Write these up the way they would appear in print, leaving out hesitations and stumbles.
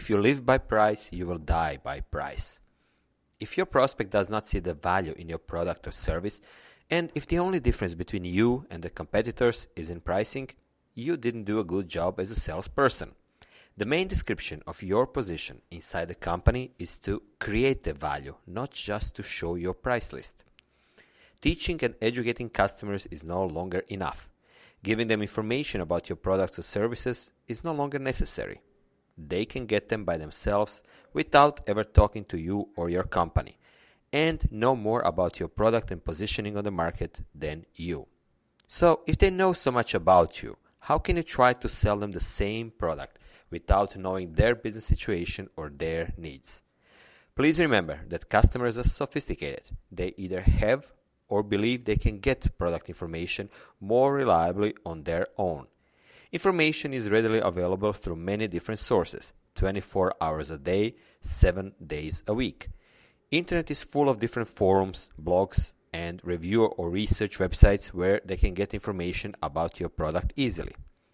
If you live by price, you will die by price. If your prospect does not see the value in your product or service, and if the only difference between you and the competitors is in pricing, you didn't do a good job as a salesperson. The main description of your position inside the company is to create the value, not just to show your price list. Teaching and educating customers is no longer enough. Giving them information about your products or services is no longer necessary. They can get them by themselves without ever talking to you or your company, and know more about your product and positioning on the market than you. So, if they know so much about you, how can you try to sell them the same product without knowing their business situation or their needs? Please remember that customers are sophisticated. They either have or believe they can get product information more reliably on their own. Information is readily available through many different sources, 24 hours a day, 7 days a week. Internet is full of different forums, blogs, and review or research websites where they can get information about your product easily.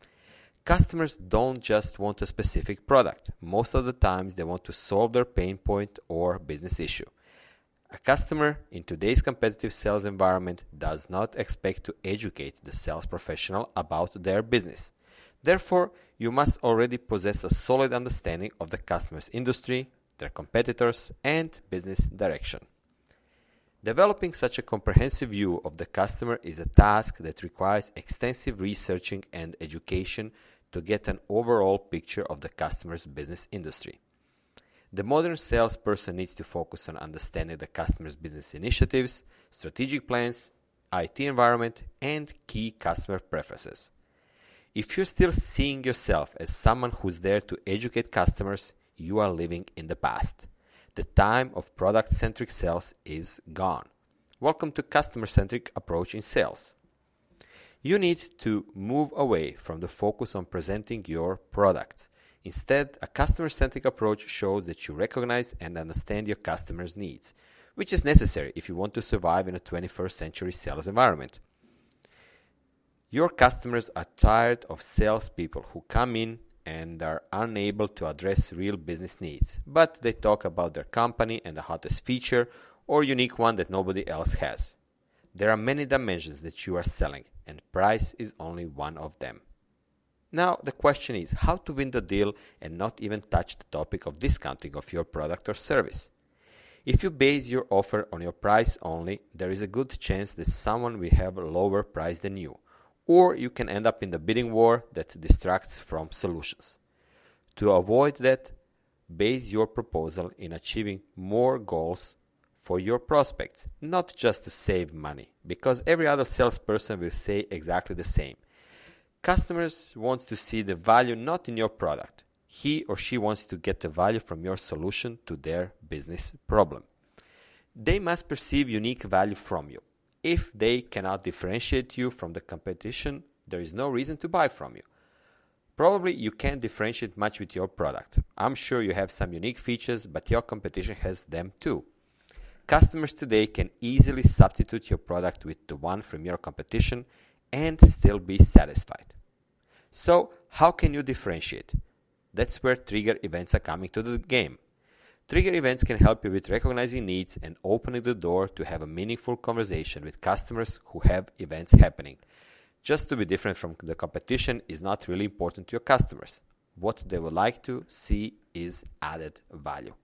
Customers don't just want a specific product. Most of the times they want to solve their pain point or business issue. A customer in today's competitive sales environment does not expect to educate the sales professional about their business. Therefore, you must already possess a solid understanding of the customer's industry, their competitors, and business direction. Developing such a comprehensive view of the customer is a task that requires extensive researching and education to get an overall picture of the customer's business industry. The modern salesperson needs to focus on understanding the customer's business initiatives, strategic plans, IT environment, and key customer preferences. If you're still seeing yourself as someone who's there to educate customers, you are living in the past. The time of product-centric sales is gone. Welcome to customer-centric approach in sales. You need to move away from the focus on presenting your products. Instead, a customer-centric approach shows that you recognize and understand your customers' needs, which is necessary if you want to survive in a 21st century sales environment. Your customers are tired of salespeople who come in and are unable to address real business needs, but they talk about their company and the hottest feature or unique one that nobody else has. There are many dimensions that you are selling, and price is only one of them. Now, the question is how to win the deal and not even touch the topic of discounting of your product or service. If you base your offer on your price only, there is a good chance that someone will have a lower price than you, or you can end up in the bidding war that distracts from solutions. To avoid that, base your proposal in achieving more goals for your prospects, not just to save money, because every other salesperson will say exactly the same. Customers want to see the value not in your product. He or she wants to get the value from your solution to their business problem. They must perceive unique value from you. If they cannot differentiate you from the competition, there is no reason to buy from you. Probably you can't differentiate much with your product. I'm sure you have some unique features, but your competition has them too. Customers today can easily substitute your product with the one from your competition and still be satisfied. So, how can you differentiate? That's where trigger events are coming to the game. Trigger events can help you with recognizing needs and opening the door to have a meaningful conversation with customers who have events happening. Just to be different from the competition is not really important to your customers. What they would like to see is added value.